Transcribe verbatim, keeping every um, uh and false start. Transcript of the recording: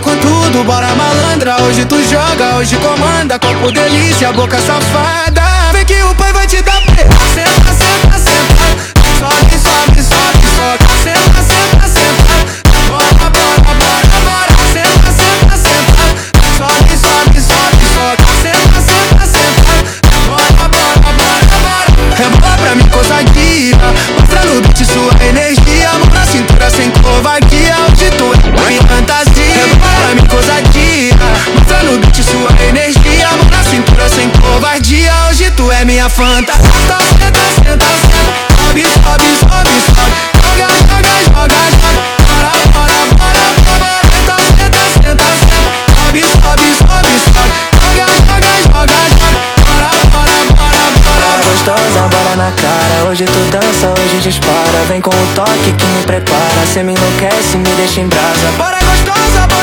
com tudo, bora malandra. Hoje tu joga, hoje comanda. Corpo delícia, boca safada. Vem que o pai vai te dar pé. Senta, senta, senta. Sobe, sobe, sobe, sobe. Senta, senta, senta. Bora, bora, bora, bora. Senta, senta, senta. Sobe, sobe, sobe, sobe. Senta, senta, senta. Bora, bora, bora, bora. Rebola pra mim, ousadia. Mostra no beat sua energia. Mão na cintura sem covardia. Hoje tu é minha fantasia. Rebola pra mim, ousadia. Mostra no beat sua energia. Mão na cintura sem covardia. Hoje tu é minha fantasia. Senta, senta, senta. Sobe, sobe, sobe, sobe. Joga, joga, joga, joga. Bora, bora, bora, bora. Senta, senta, senta, senta. Sobe, sobe, sobe, sobe. Joga, joga, joga, joga. Bora, bora, bora, bora. Gostosa, bora na cara. Hoje tu dança, hoje dispara. Vem com o toque que me prepara. Cê me enlouquece, me deixa em brasa. Bora gostosa, bora.